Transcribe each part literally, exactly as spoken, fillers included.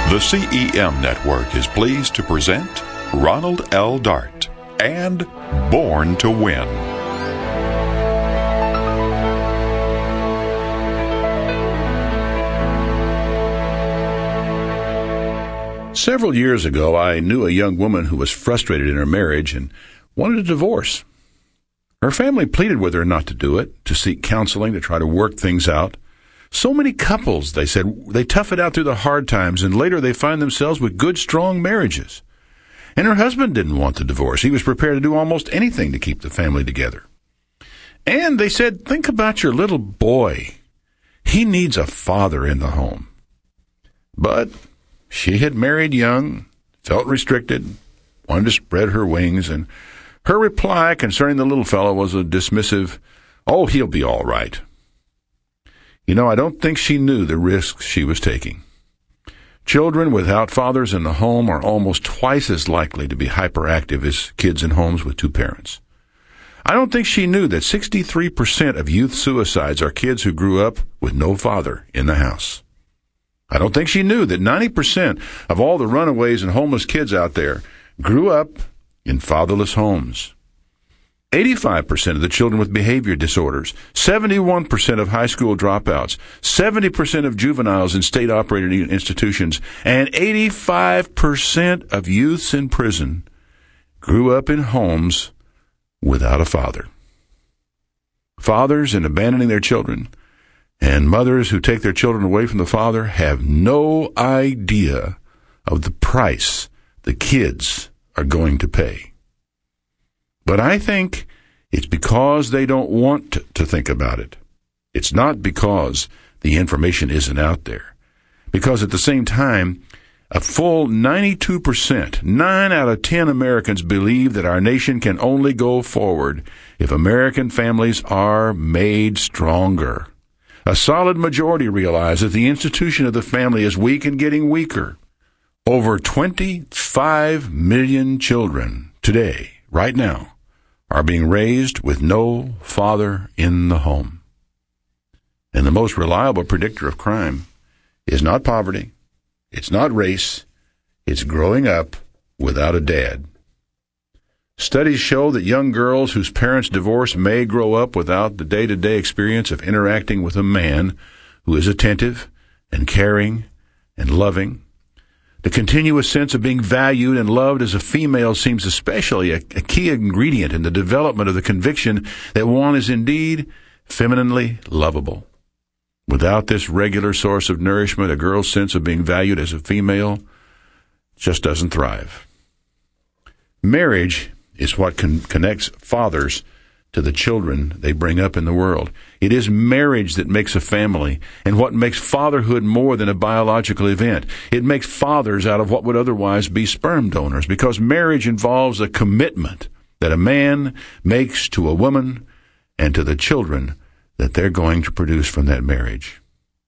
The C E M Network is pleased to present Ronald L. Dart and Born to Win. Several years ago, I knew a young woman who was frustrated in her marriage and wanted a divorce. Her family pleaded with her not to do it, to seek counseling, to try to work things out. So many couples, they said, they tough it out through the hard times, and later they find themselves with good, strong marriages. And her husband didn't want the divorce. He was prepared to do almost anything to keep the family together. And they said, think about your little boy. He needs a father in the home. But she had married young, felt restricted, wanted to spread her wings, and her reply concerning the little fellow was a dismissive, oh, he'll be all right. You know, I don't think she knew the risks she was taking. Children without fathers in the home are almost twice as likely to be hyperactive as kids in homes with two parents. I don't think she knew that sixty-three percent of youth suicides are kids who grew up with no father in the house. I don't think she knew that ninety percent of all the runaways and homeless kids out there grew up in fatherless homes. eighty-five percent of the children with behavior disorders, seventy-one percent of high school dropouts, seventy percent of juveniles in state-operated institutions, and eighty-five percent of youths in prison grew up in homes without a father. Fathers in abandoning their children and mothers who take their children away from the father have no idea of the price the kids are going to pay. But I think it's because they don't want to think about it. It's not because the information isn't out there. Because at the same time, a full ninety-two percent, nine out of ten Americans believe that our nation can only go forward if American families are made stronger. A solid majority realize that the institution of the family is weak and getting weaker. Over twenty-five million children today, right now, are being raised with no father in the home. And the most reliable predictor of crime is not poverty, it's not race, it's growing up without a dad. Studies show that young girls whose parents divorce may grow up without the day-to-day experience of interacting with a man who is attentive and caring and loving. The continuous sense of being valued and loved as a female seems especially a, a key ingredient in the development of the conviction that one is indeed femininely lovable. Without this regular source of nourishment, a girl's sense of being valued as a female just doesn't thrive. Marriage is what con- connects fathers to the children they bring up in the world. It is marriage that makes a family, and what makes fatherhood more than a biological event. It makes fathers out of what would otherwise be sperm donors, because marriage involves a commitment that a man makes to a woman and to the children that they're going to produce from that marriage.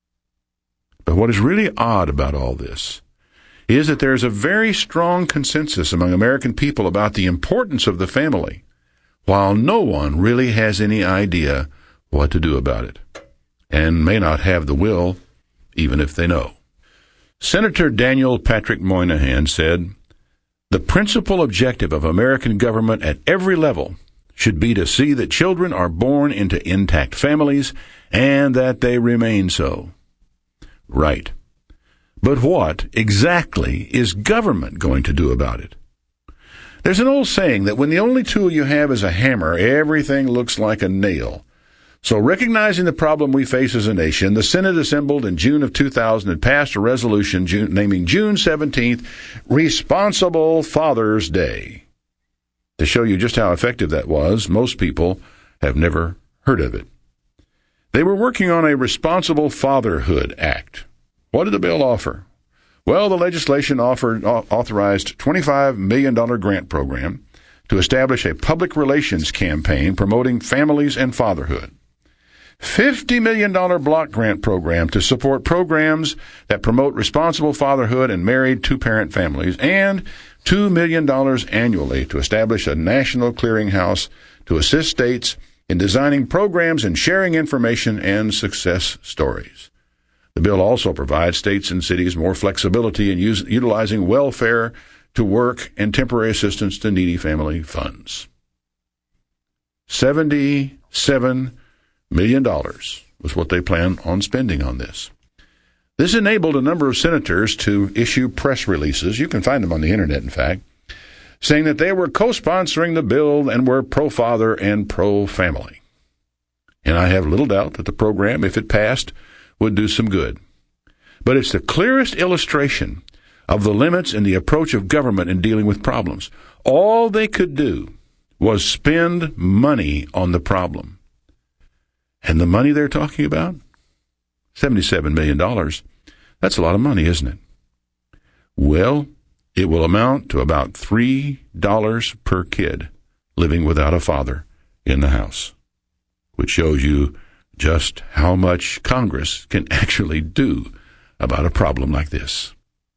But what is really odd about all this is that there is a very strong consensus among American people about the importance of the family, while no one really has any idea what to do about it, and may not have the will, even if they know. Senator Daniel Patrick Moynihan said, "The principal objective of American government at every level should be to see that children are born into intact families and that they remain so." Right. But what exactly is government going to do about it? There's an old saying that when the only tool you have is a hammer, everything looks like a nail. So recognizing the problem we face as a nation, the Senate assembled in June of two thousand and passed a resolution June, naming June seventeenth Responsible Father's Day. To show you just how effective that was, most people have never heard of it. They were working on a Responsible Fatherhood Act. What did the bill offer? Well, the legislation offered, authorized a twenty-five million dollars grant program to establish a public relations campaign promoting families and fatherhood. fifty million dollars block grant program to support programs that promote responsible fatherhood and married two-parent families, and two million dollars annually to establish a national clearinghouse to assist states in designing programs and sharing information and success stories. The The bill also provides states and cities more flexibility in use, utilizing welfare to work and temporary assistance to needy family funds. seventy-seven million dollars was what they plan on spending on this. This enabled a number of senators to issue press releases, you can find them on the internet, in fact, saying that they were co-sponsoring the bill and were pro-father and pro-family. And I have little doubt that the program, if it passed, would do some good. But it's the clearest illustration of the limits in the approach of government in dealing with problems. All they could do was spend money on the problem. And the money they're talking about? seventy-seven million dollars. That's a lot of money, isn't it? Well, it will amount to about three dollars per kid living without a father in the house, which shows you just how much Congress can actually do about a problem like this.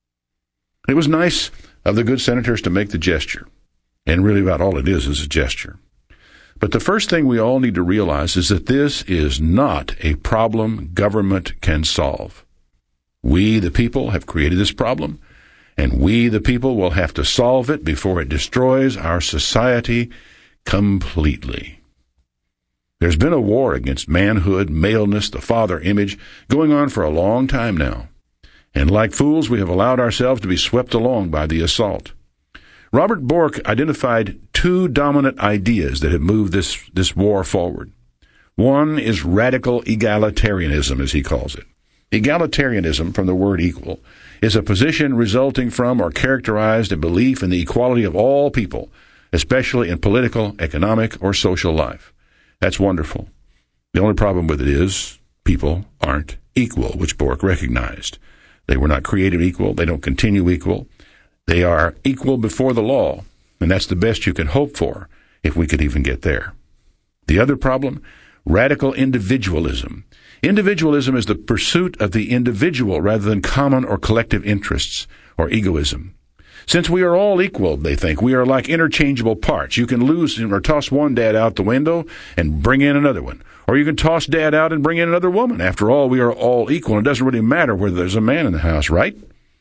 It was nice of the good senators to make the gesture, and really about all it is is a gesture. But the first thing we all need to realize is that this is not a problem government can solve. We, the people, have created this problem, and we, the people, will have to solve it before it destroys our society completely. There's been a war against manhood, maleness, the father image, going on for a long time now. And like fools, we have allowed ourselves to be swept along by the assault. Robert Bork identified two dominant ideas that have moved this, this war forward. One is radical egalitarianism, as he calls it. Egalitarianism, from the word equal, is a position resulting from or characterized a belief in the equality of all people, especially in political, economic, or social life. That's wonderful. The only problem with it is people aren't equal, which Bork recognized. They were not created equal. They don't continue equal. They are equal before the law, and that's the best you can hope for, if we could even get there. The other problem, radical individualism. Individualism is the pursuit of the individual rather than common or collective interests or egoism. Since we are all equal, they think, we are like interchangeable parts. You can lose or toss one dad out the window and bring in another one. Or you can toss dad out and bring in another woman. After all, we are all equal, and it doesn't really matter whether there's a man in the house, right?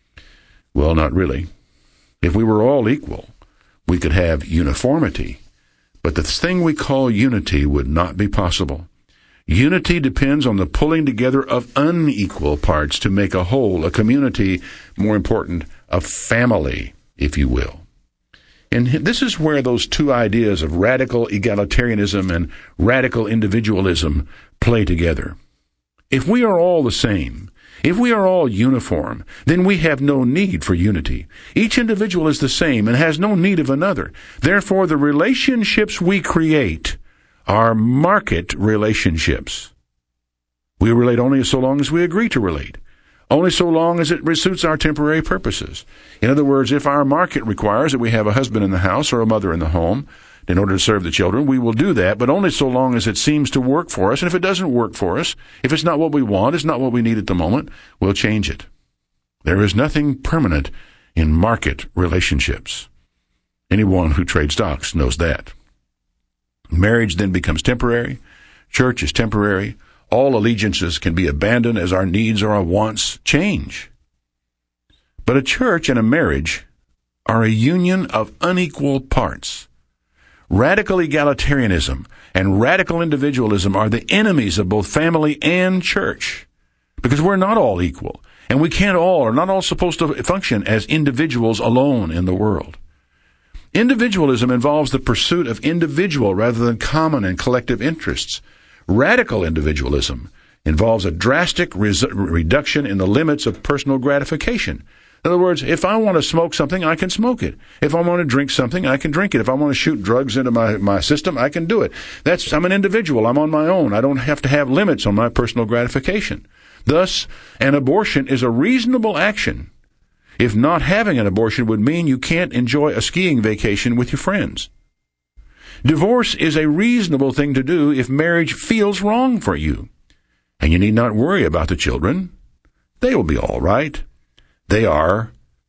Well, not really. If we were all equal, we could have uniformity. But the thing we call unity would not be possible. Unity depends on the pulling together of unequal parts to make a whole, a community, more important, a family, if you will. And this is where those two ideas of radical egalitarianism and radical individualism play together. If we are all the same, if we are all uniform, then we have no need for unity. Each individual is the same and has no need of another. Therefore, the relationships we create are market relationships. We relate only so long as we agree to relate, only so long as it suits our temporary purposes. In other words, if our market requires that we have a husband in the house or a mother in the home in order to serve the children, we will do that, but only so long as it seems to work for us. And if it doesn't work for us, if it's not what we want, it's not what we need at the moment, we'll change it. There is nothing permanent in market relationships. Anyone who trades stocks knows that. Marriage then becomes temporary. Church is temporary. All allegiances can be abandoned as our needs or our wants change. But a church and a marriage are a union of unequal parts. Radical egalitarianism and radical individualism are the enemies of both family and church, because we're not all equal, and we can't all, are not all supposed to function as individuals alone in the world. Individualism involves the pursuit of individual rather than common and collective interests. Radical individualism involves a drastic res- reduction in the limits of personal gratification. In other words, if I want to smoke something, I can smoke it. If I want to drink something, I can drink it. If I want to shoot drugs into my, my system, I can do it. That's, I'm an individual. I'm on my own. I don't have to have limits on my personal gratification. Thus, an abortion is a reasonable action. If not having an abortion would mean you can't enjoy a skiing vacation with your friends. Divorce is a reasonable thing to do if marriage feels wrong for you. And you need not worry about the children. They will be all right. They are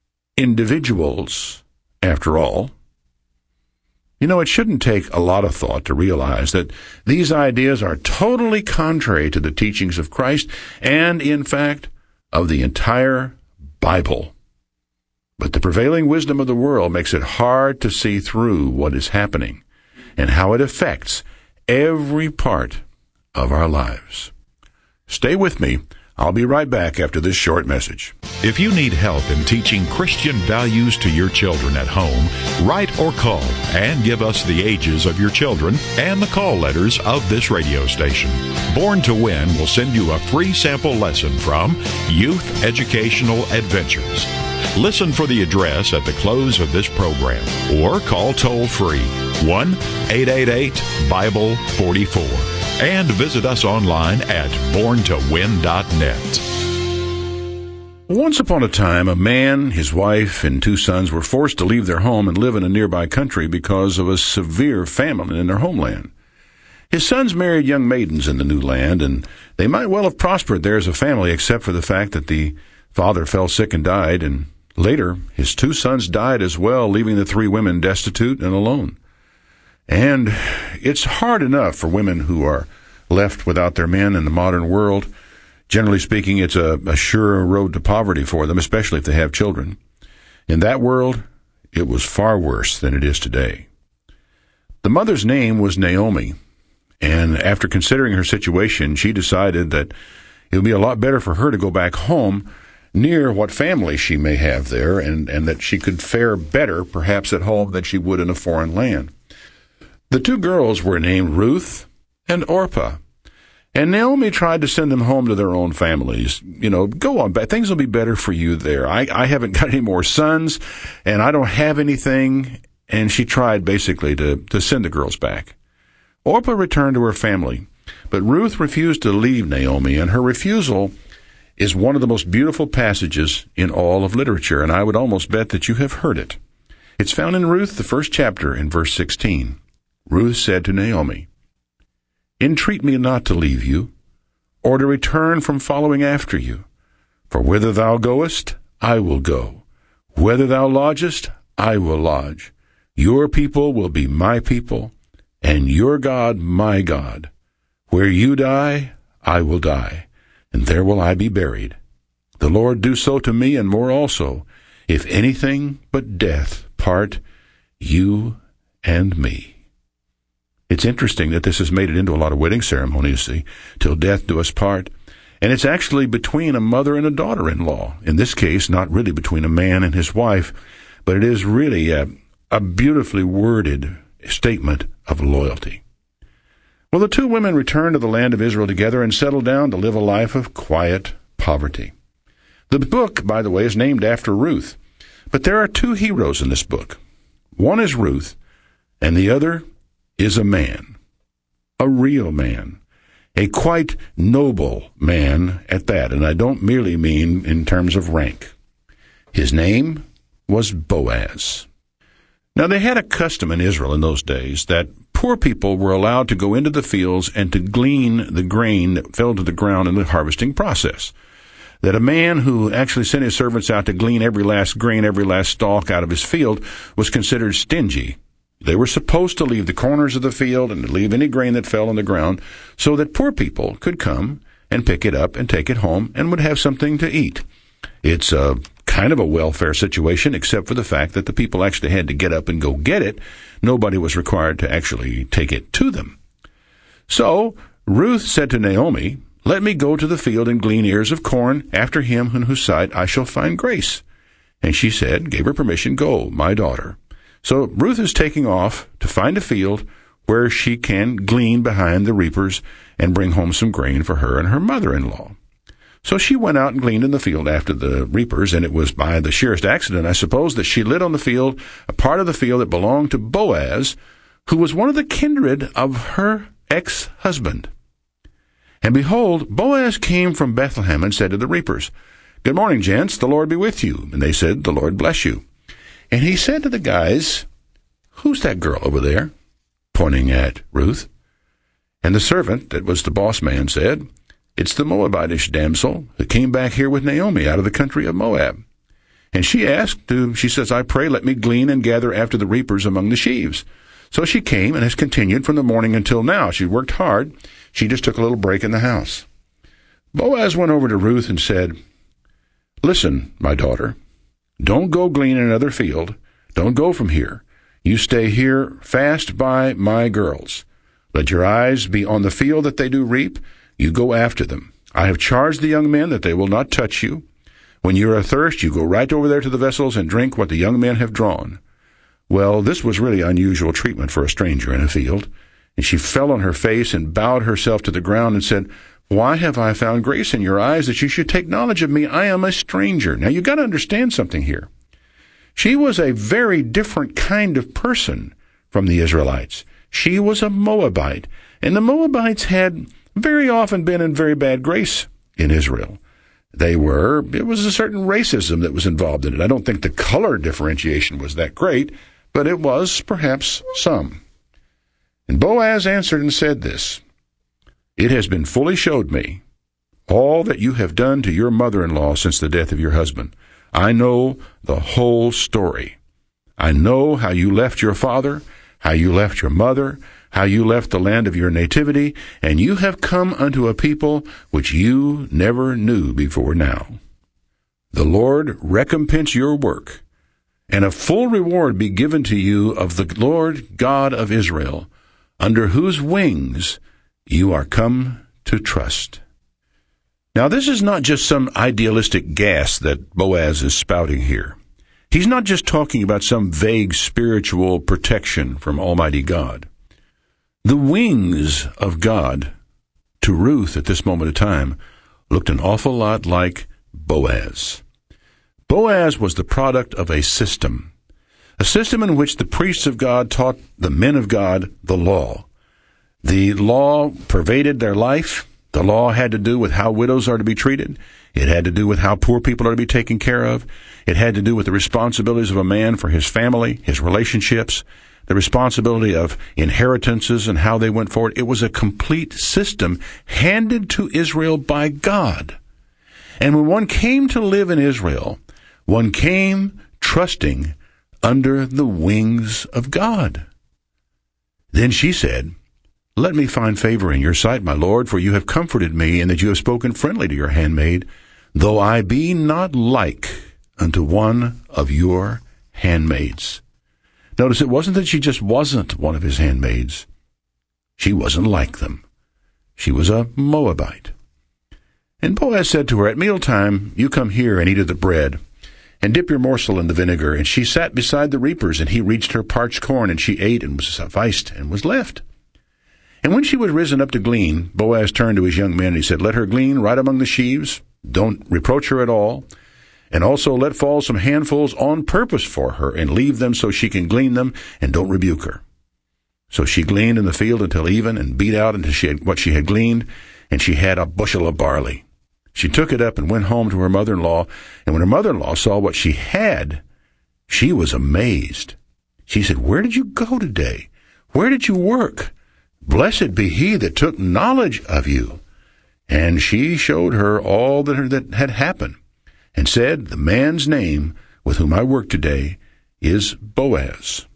individuals, after all. You know, it shouldn't take a lot of thought to realize that these ideas are totally contrary to the teachings of Christ and, in fact, of the entire Bible. But the prevailing wisdom of the world makes it hard to see through what is happening and how it affects every part of our lives. Stay with me. I'll be right back after this short message. If you need help in teaching Christian values to your children at home, write or call and give us the ages of your children and the call letters of this radio station. Born to Win will send you a free sample lesson from Youth Educational Adventures. Listen for the address at the close of this program or call toll-free one eight eight eight Bible forty-four and visit us online at born to win dot net. Once upon a time, a man, his wife, and two sons were forced to leave their home and live in a nearby country because of a severe famine in their homeland. His sons married young maidens in the new land, and they might well have prospered there as a family, except for the fact that the father fell sick and died, and later his two sons died as well, leaving the three women destitute and alone. And it's hard enough for women who are left without their men in the modern world. Generally speaking, it's a, a sure road to poverty for them, especially if they have children. In that world, it was far worse than it is today. The mother's name was Naomi, and after considering her situation, she decided that it would be a lot better for her to go back home near what family she may have there, and, and that she could fare better perhaps at home than she would in a foreign land. The two girls were named Ruth and Orpah, and Naomi tried to send them home to their own families. You know, go on back. Things will be better for you there. I, I haven't got any more sons, and I don't have anything. And she tried basically to, to send the girls back. Orpah returned to her family, but Ruth refused to leave Naomi, and her refusal is one of the most beautiful passages in all of literature, and I would almost bet that you have heard it. It's found in Ruth, the first chapter, in verse sixteen. Ruth said to Naomi, "Entreat me not to leave you, or to return from following after you. For whither thou goest, I will go. Whither thou lodgest, I will lodge. Your people will be my people, and your God my God. Where you die, I will die, and there will I be buried. The Lord do so to me, and more also, if anything but death part you and me." It's interesting that this has made it into a lot of wedding ceremonies, see, till death do us part. And it's actually between a mother and a daughter-in-law. In this case, not really between a man and his wife, but it is really a, a beautifully worded statement of loyalty. Well, the two women returned to the land of Israel together and settled down to live a life of quiet poverty. The book, by the way, is named after Ruth. But there are two heroes in this book. One is Ruth, and the other is a man, a real man, a quite noble man at that, and I don't merely mean in terms of rank. His name was Boaz. Now, they had a custom in Israel in those days that poor people were allowed to go into the fields and to glean the grain that fell to the ground in the harvesting process. That a man who actually sent his servants out to glean every last grain, every last stalk out of his field was considered stingy. They were supposed to leave the corners of the field and to leave any grain that fell on the ground so that poor people could come and pick it up and take it home and would have something to eat. It's a kind of a welfare situation, except for the fact that the people actually had to get up and go get it. Nobody was required to actually take it to them. So Ruth said to Naomi, "Let me go to the field and glean ears of corn after him in whose sight I shall find grace." And she said, gave her permission, "Go, my daughter." So Ruth is taking off to find a field where she can glean behind the reapers and bring home some grain for her and her mother-in-law. So she went out and gleaned in the field after the reapers, and it was by the sheerest accident, I suppose, that she lit on the field, a part of the field that belonged to Boaz, who was one of the kindred of her ex-husband. And behold, Boaz came from Bethlehem and said to the reapers, "Good morning, gents, the Lord be with you." And they said, "The Lord bless you." And he said to the guys, "Who's that girl over there?" pointing at Ruth. And the servant, that was the boss man, said, "It's the Moabitish damsel who came back here with Naomi out of the country of Moab." And she asked, to, she says, "I pray, let me glean and gather after the reapers among the sheaves." So she came and has continued from the morning until now. She worked hard. She just took a little break in the house. Boaz went over to Ruth and said, Listen, my daughter, don't go glean in another field. Don't go from here. You stay here fast by my girls. Let your eyes be on the field that they do reap. You go after them. I have charged the young men that they will not touch you. When you are athirst, you go right over there to the vessels and drink what the young men have drawn. Well, this was really unusual treatment for a stranger in a field. And she fell on her face and bowed herself to the ground and said, Why have I found grace in your eyes that you should take knowledge of me? I am a stranger. Now, you've got to understand something here. She was a very different kind of person from the Israelites. She was a Moabite, and the Moabites had very often been in very bad grace in Israel. They were, it was a certain racism that was involved in it. I don't think the color differentiation was that great, but it was perhaps some. And Boaz answered and said this, It has been fully showed me all that you have done to your mother-in-law since the death of your husband. I know the whole story. I know how you left your father, how you left your mother, how you left the land of your nativity, and you have come unto a people which you never knew before now. The Lord recompense your work, and a full reward be given to you of the Lord God of Israel, under whose wings you are come to trust. Now, this is not just some idealistic gas that Boaz is spouting here. He's not just talking about some vague spiritual protection from Almighty God. The wings of God to Ruth at this moment of time looked an awful lot like Boaz. Boaz was the product of a system, a system in which the priests of God taught the men of God the law. The law pervaded their life. The law had to do with how widows are to be treated. It had to do with how poor people are to be taken care of. It had to do with the responsibilities of a man for his family, his relationships, the responsibility of inheritances and how they went forward. It was a complete system handed to Israel by God. And when one came to live in Israel, one came trusting under the wings of God. Then she said, Let me find favor in your sight, my Lord, for you have comforted me, and that you have spoken friendly to your handmaid, though I be not like unto one of your handmaids. Notice it wasn't that she just wasn't one of his handmaids. She wasn't like them. She was a Moabite. And Boaz said to her, At mealtime you come here and eat of the bread, and dip your morsel in the vinegar. And she sat beside the reapers, and he reached her parched corn, and she ate and was sufficed and was left. And when she was risen up to glean, Boaz turned to his young men, and he said, Let her glean right among the sheaves. Don't reproach her at all. And also let fall some handfuls on purpose for her, and leave them so she can glean them, and don't rebuke her. So she gleaned in the field until even, and beat out until she had what she had gleaned, and she had a bushel of barley. She took it up and went home to her mother-in-law, and when her mother-in-law saw what she had, she was amazed. She said, Where did you go today? Where did you work? Blessed be he that took knowledge of you. And she showed her all that, that had happened, and said, The man's name with whom I work today is Boaz.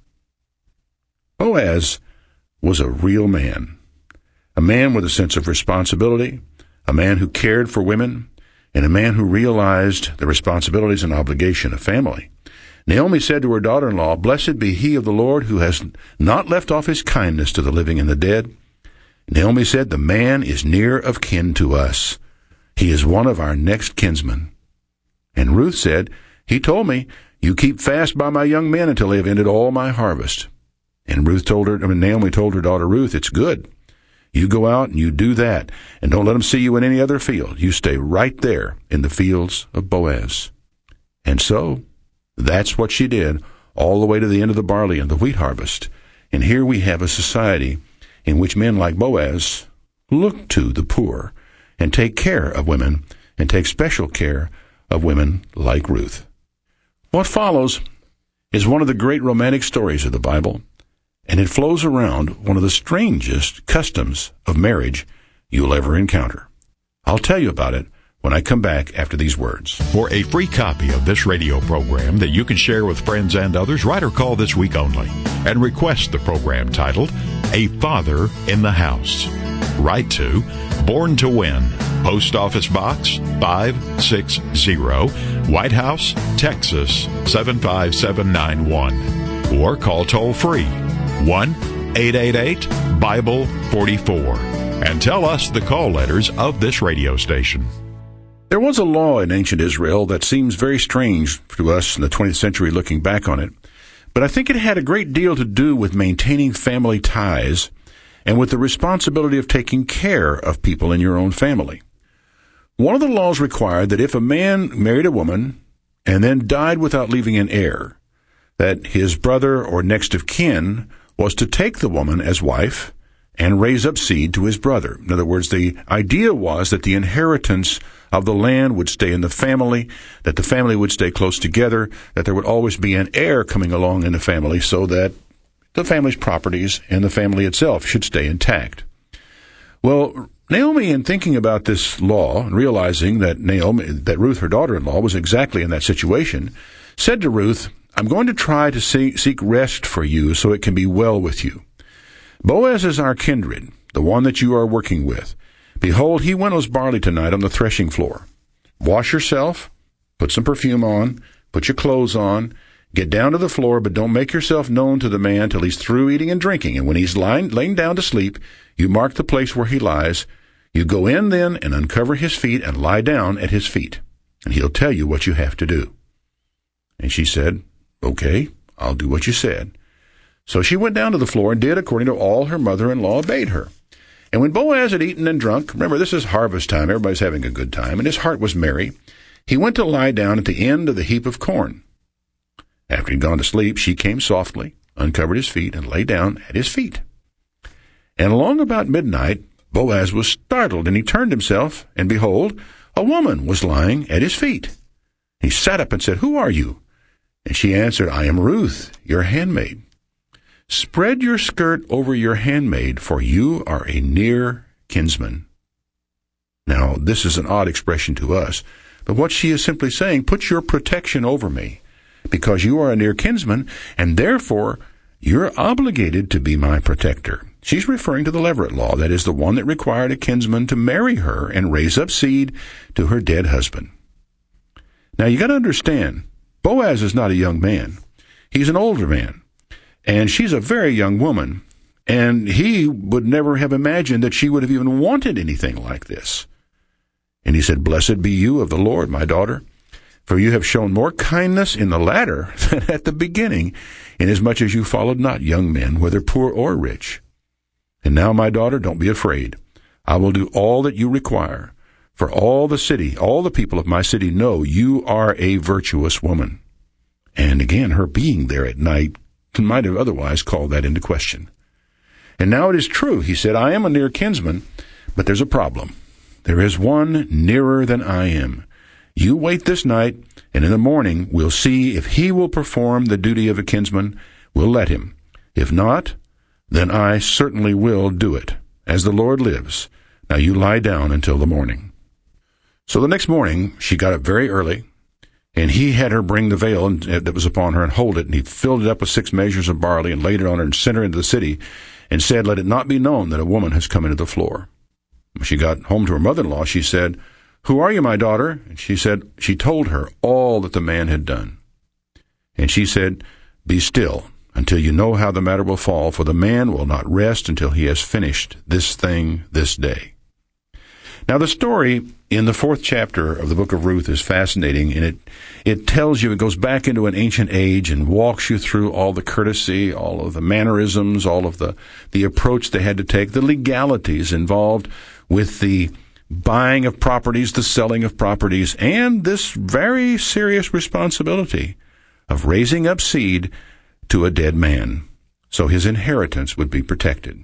Boaz was a real man, a man with a sense of responsibility, a man who cared for women, and a man who realized the responsibilities and obligation of family. Naomi said to her daughter-in-law, Blessed be he of the Lord who has not left off his kindness to the living and the dead. Naomi said, The man is near of kin to us. He is one of our next kinsmen. And Ruth said, He told me, You keep fast by my young men until they have ended all my harvest. And Ruth told her, I mean, Naomi told her daughter Ruth, It's good. You go out and you do that, and don't let them see you in any other field. You stay right there in the fields of Boaz. And so, that's what she did, all the way to the end of the barley and the wheat harvest. And here we have a society in which men like Boaz look to the poor and take care of women and take special care of women like Ruth. What follows is one of the great romantic stories of the Bible, and it flows around one of the strangest customs of marriage you'll ever encounter. I'll tell you about it when I come back after these words. For a free copy of this radio program that you can share with friends and others, write or call this week only and request the program titled, A Father in the House. Write to Born to Win, Post Office Box five six zero, White House, Texas seven five seven nine one, or call toll-free one eight eight eight Bible forty-four and tell us the call letters of this radio station. There was a law in ancient Israel that seems very strange to us in the twentieth century looking back on it, but I think it had a great deal to do with maintaining family ties and with the responsibility of taking care of people in your own family. One of the laws required that if a man married a woman and then died without leaving an heir, that his brother or next of kin was to take the woman as wife and raise up seed to his brother. In other words, the idea was that the inheritance of the land would stay in the family, that the family would stay close together, that there would always be an heir coming along in the family so that the family's properties and the family itself should stay intact. Well, Naomi, in thinking about this law and realizing that Naomi, that Ruth, her daughter-in-law, was exactly in that situation, said to Ruth, "I'm going to try to see, seek rest for you so it can be well with you. Boaz is our kindred, the one that you are working with. Behold, he winnows barley tonight on the threshing floor. Wash yourself, put some perfume on, put your clothes on, get down to the floor, but don't make yourself known to the man till he's through eating and drinking. And when he's lying, laying down to sleep, you mark the place where he lies. You go in then and uncover his feet and lie down at his feet, and he'll tell you what you have to do." And she said, "Okay, I'll do what you said." So she went down to the floor and did according to all her mother-in-law bade her. And when Boaz had eaten and drunk, remember, this is harvest time, everybody's having a good time, and his heart was merry, he went to lie down at the end of the heap of corn. After he'd gone to sleep, she came softly, uncovered his feet, and lay down at his feet. And along about midnight, Boaz was startled, and he turned himself, and behold, a woman was lying at his feet. He sat up and said, "Who are you?" And she answered, "I am Ruth, your handmaid. Spread your skirt over your handmaid, for you are a near kinsman." Now, this is an odd expression to us, but what she is simply saying, put your protection over me, because you are a near kinsman, and therefore you're obligated to be my protector. She's referring to the Levirate law, that is the one that required a kinsman to marry her and raise up seed to her dead husband. Now, you got to understand, Boaz is not a young man. He's an older man, and she's a very young woman, and he would never have imagined that she would have even wanted anything like this. And he said, "Blessed be you of the Lord, my daughter, for you have shown more kindness in the latter than at the beginning, inasmuch as you followed not young men, whether poor or rich. And now, my daughter, don't be afraid. I will do all that you require, for all the city, all the people of my city know you are a virtuous woman." And again, her being there at night might have otherwise called that into question. "And now it is true," he said, "I am a near kinsman, but there's a problem. There is one nearer than I am. You wait this night, and in the morning we'll see if he will perform the duty of a kinsman. We'll let him. If not, then I certainly will do it, as the Lord lives. Now you lie down until the morning." So the next morning she got up very early, and he had her bring the veil that was upon her and hold it, and he filled it up with six measures of barley and laid it on her and sent her into the city and said, "Let it not be known that a woman has come into the floor." When she got home to her mother-in-law, she said, "Who are you, my daughter?" And she said, she told her all that the man had done. And she said, "Be still until you know how the matter will fall, for the man will not rest until he has finished this thing this day." Now, the story in the fourth chapter of the book of Ruth is fascinating, and it, it tells you, it goes back into an ancient age and walks you through all the courtesy, all of the mannerisms, all of the, the approach they had to take, the legalities involved with the buying of properties, the selling of properties, and this very serious responsibility of raising up seed to a dead man, so his inheritance would be protected.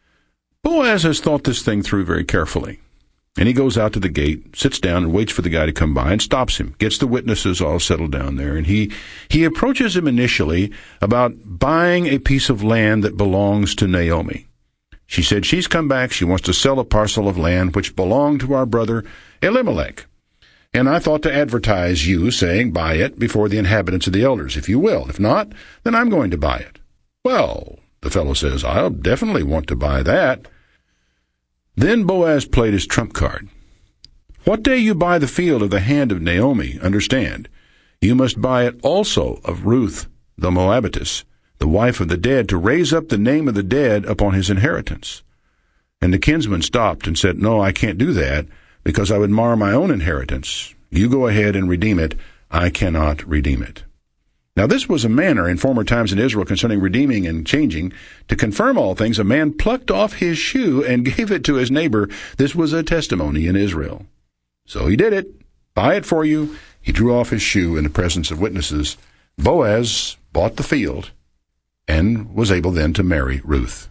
Boaz has thought this thing through very carefully, and he goes out to the gate, sits down, and waits for the guy to come by and stops him, gets the witnesses all settled down there, and he, he approaches him initially about buying a piece of land that belongs to Naomi. She said she's come back, she wants to sell a parcel of land which belonged to our brother Elimelech. And I thought to advertise you, saying, buy it before the inhabitants of the elders, if you will. If not, then I'm going to buy it. Well, the fellow says, I'll definitely want to buy that. Then Boaz played his trump card. What day you buy the field of the hand of Naomi, understand, you must buy it also of Ruth the Moabitess, the wife of the dead, to raise up the name of the dead upon his inheritance. And the kinsman stopped and said, No, I can't do that, because I would mar my own inheritance. You go ahead and redeem it. I cannot redeem it. Now this was a manner in former times in Israel concerning redeeming and changing. To confirm all things, a man plucked off his shoe and gave it to his neighbor. This was a testimony in Israel. So he did it. Buy it for you. He drew off his shoe in the presence of witnesses. Boaz bought the field and was able then to marry Ruth.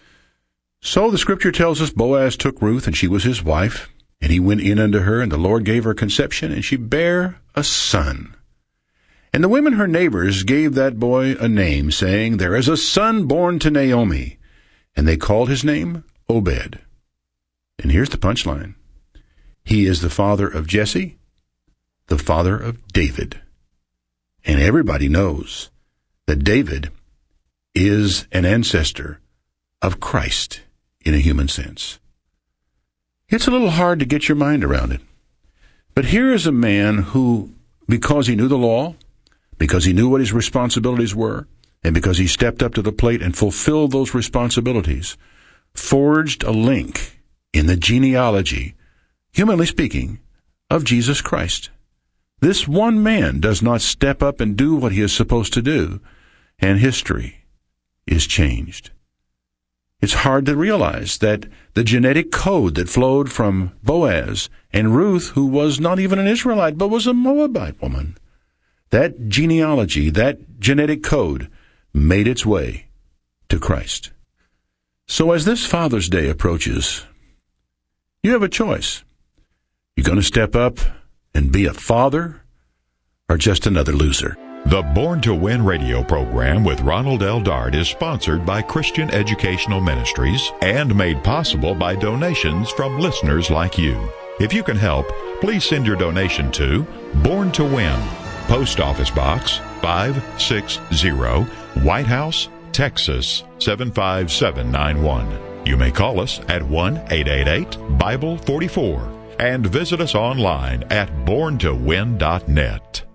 So the scripture tells us Boaz took Ruth, and she was his wife, and he went in unto her, and the Lord gave her conception, and she bare a son. And the women, her neighbors, gave that boy a name, saying, There is a son born to Naomi. And they called his name Obed. And here's the punchline. He is the father of Jesse, the father of David. And everybody knows that David is an ancestor of Christ in a human sense. It's a little hard to get your mind around it. But here is a man who, because he knew the law, because he knew what his responsibilities were, and because he stepped up to the plate and fulfilled those responsibilities, forged a link in the genealogy, humanly speaking, of Jesus Christ. This one man does not step up and do what he is supposed to do, and history is changed. It's hard to realize that the genetic code that flowed from Boaz and Ruth, who was not even an Israelite, but was a Moabite woman, that genealogy, that genetic code, made its way to Christ. So as this Father's Day approaches, you have a choice. You're going to step up and be a father, or just another loser. The Born to Win radio program with Ronald L. Dart is sponsored by Christian Educational Ministries and made possible by donations from listeners like you. If you can help, please send your donation to Born to Win, Post Office Box five sixty, White House, Texas seven five seven nine one. You may call us at one eight eight eight Bible forty-four and visit us online at born to win dot net.